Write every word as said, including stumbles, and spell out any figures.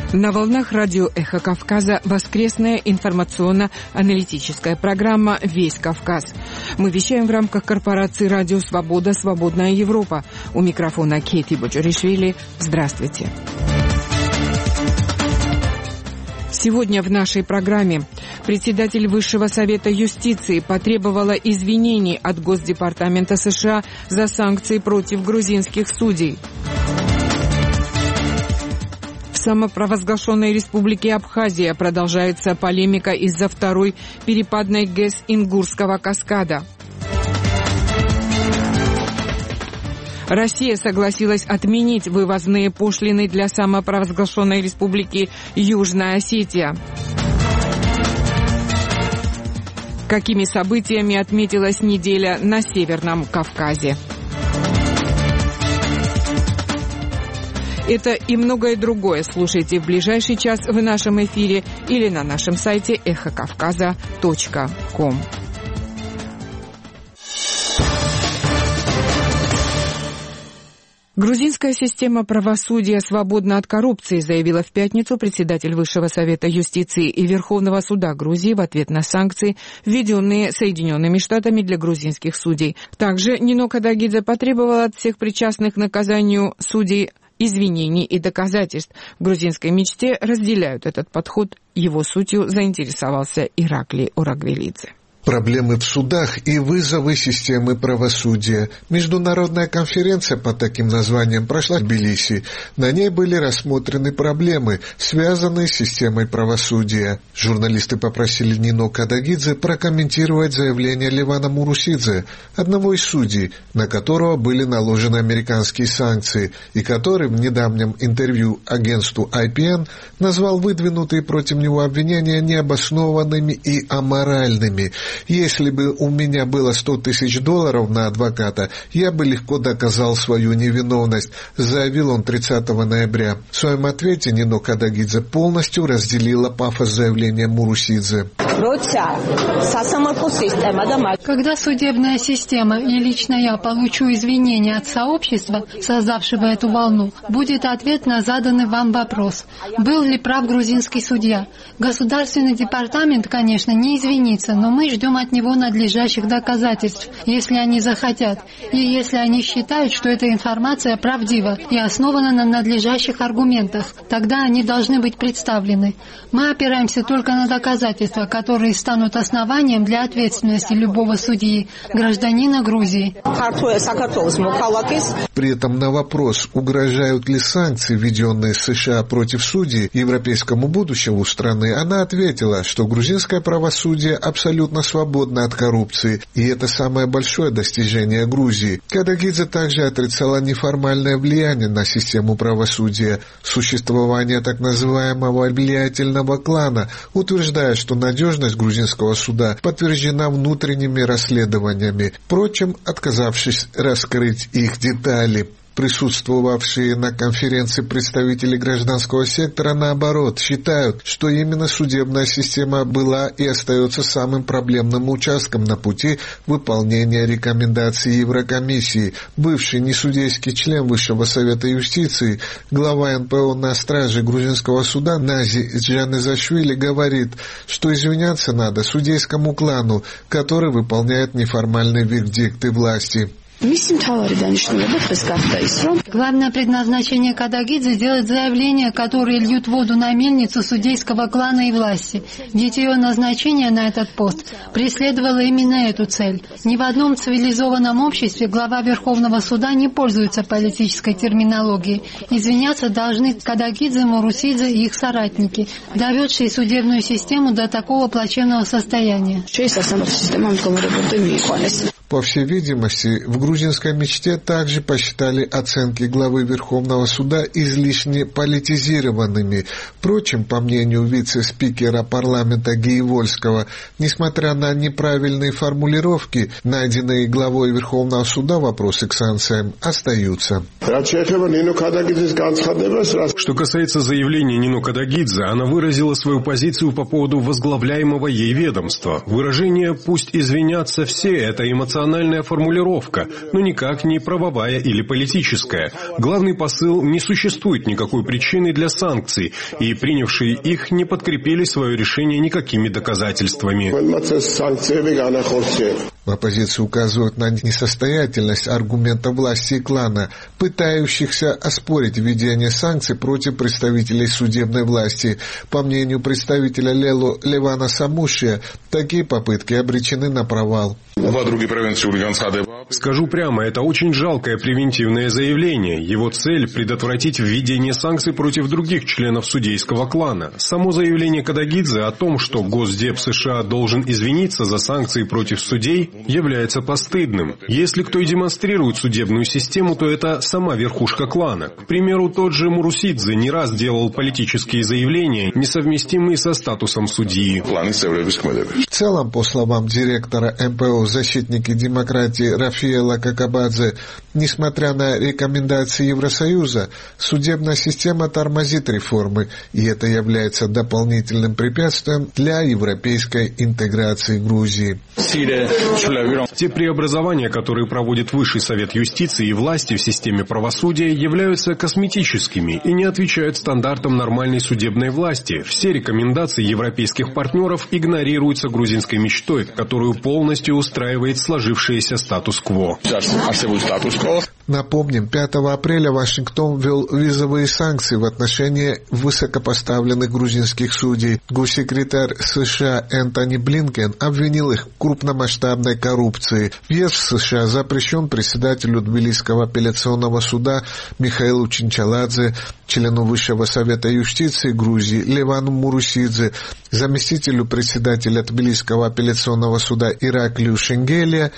На волнах радио «Эхо Кавказа» воскресная информационно-аналитическая программа «Весь Кавказ». Мы вещаем в рамках корпорации «Радио Свобода. Свободная Европа». У микрофона Кейти Боджоришвили. Здравствуйте. Сегодня в нашей программе председатель Высшего совета юстиции потребовала извинений от Госдепартамента США за санкции против грузинских судей. В самопровозглашенной республике Абхазия продолжается полемика из-за второй перепадной ГЭС Ингурского каскада. Россия согласилась отменить вывозные пошлины для самопровозглашенной республики Южная Осетия. Какими событиями отметилась неделя на Северном Кавказе? Это и многое другое слушайте в ближайший час в нашем эфире или на нашем сайте эхо кавказа точка ком. Грузинская система правосудия свободна от коррупции, заявила в пятницу председатель Высшего совета юстиции и Верховного суда Грузии в ответ на санкции, введенные Соединенными Штатами для грузинских судей. Также Нино Кадагидзе потребовал от всех причастных к наказанию судей извинений и доказательств. В грузинской мечте разделяют этот подход. Его сутью заинтересовался Ираклий Орагвелидзе. Проблемы в судах и вызовы системы правосудия. Международная конференция под таким названием прошла в Тбилиси. На ней были рассмотрены проблемы, связанные с системой правосудия. Журналисты попросили Нино Кадагидзе прокомментировать заявление Левана Мурусидзе, одного из судей, на которого были наложены американские санкции, и который в недавнем интервью агентству ай пи эн назвал выдвинутые против него обвинения необоснованными и аморальными. «Если бы у меня было сто тысяч долларов на адвоката, я бы легко доказал свою невиновность», заявил он тридцатого ноября. В своем ответе Нино Кадагидзе полностью разделила пафос заявления Мурусидзе. Когда судебная система и лично я получу извинения от сообщества, создавшего эту волну, будет ответ на заданный вам вопрос. Был ли прав грузинский судья? Государственный департамент, конечно, не извинится, но мы ждем от него надлежащих доказательств, если они захотят, и если они считают, что эта информация правдива и основана на надлежащих аргументах, тогда они должны быть представлены. Мы опираемся только на доказательства, которые станут основанием для ответственности любого судьи, гражданина Грузии. При этом на вопрос, угрожают ли санкции, введенные США против судей, европейскому будущему страны, она ответила, что грузинское правосудие абсолютно свободна от коррупции, и это самое большое достижение Грузии. Кадагидзе также отрицала неформальное влияние на систему правосудия, существование так называемого влиятельного клана, утверждая, что надежность грузинского суда подтверждена внутренними расследованиями, впрочем, отказавшись раскрыть их детали. Присутствовавшие на конференции представители гражданского сектора, наоборот, считают, что именно судебная система была и остается самым проблемным участком на пути выполнения рекомендаций Еврокомиссии. Бывший несудейский член Высшего совета юстиции, глава эн пэ о на страже грузинского суда Нази Джанезашвили говорит, что извиняться надо судейскому клану, который выполняет неформальные вердикты власти. Главное предназначение Кадагидзе — сделать заявления, которые льют воду на мельницу судейского клана и власти. Ведь ее назначение на этот пост преследовало именно эту цель. Ни в одном цивилизованном обществе глава Верховного суда не пользуется политической терминологией. Извиняться должны Кадагидзе, Мурусидзе и их соратники, доведшие судебную систему до такого плачевного состояния. По всей видимости, в грузинской мечте также посчитали оценки главы Верховного суда излишне политизированными. Впрочем, по мнению вице-спикера парламента Геевольского, несмотря на неправильные формулировки, найденные главой Верховного суда вопросы к санкциям остаются. Что касается заявления Нино Кадагидзе, она выразила свою позицию по поводу возглавляемого ей ведомства. Выражение «пусть извинятся все» — это эмоциональная формулировка, но никак не правовая или политическая. Главный посыл — не существует никакой причины для санкций, и принявшие их не подкрепили свое решение никакими доказательствами. В оппозиции указывают на несостоятельность аргумента власти и клана, пытающихся оспорить введение санкций против представителей судебной власти. По мнению представителя Лело Левана Самушия, такие попытки обречены на провал. Скажу прямо, это очень жалкое превентивное заявление. Его цель – предотвратить введение санкций против других членов судейского клана. Само заявление Кадагидзе о том, что Госдеп США должен извиниться за санкции против судей, является постыдным. Если кто и демонстрирует судебную систему, то это сама верхушка клана. К примеру, тот же Мурусидзе не раз делал политические заявления, несовместимые со статусом судьи. В целом, по словам директора эм пэ о «Защитники демократии» Рафиэла Какабадзе, несмотря на рекомендации Евросоюза, судебная система тормозит реформы, и это является дополнительным препятствием для европейской интеграции Грузии. Те преобразования, которые проводит Высший совет юстиции и власти в системе правосудия, являются косметическими и не отвечают стандартам нормальной судебной власти. Все рекомендации европейских партнеров игнорируются грузинской мечтой, которую полностью устраивает сложившийся статус-кво. Напомним, пятого апреля Вашингтон ввел визовые санкции в отношении высокопоставленных грузинских судей. Госсекретарь США Энтони Блинкен обвинил их в крупномасштабной коррупции. Въезд в США запрещен председателю Тбилисского апелляционного суда Михаилу Чинчаладзе, члену Высшего совета юстиции Грузии Левану Мурусидзе, заместителю председателя Тбилисского апелляционного суда Ираклию Шенгелия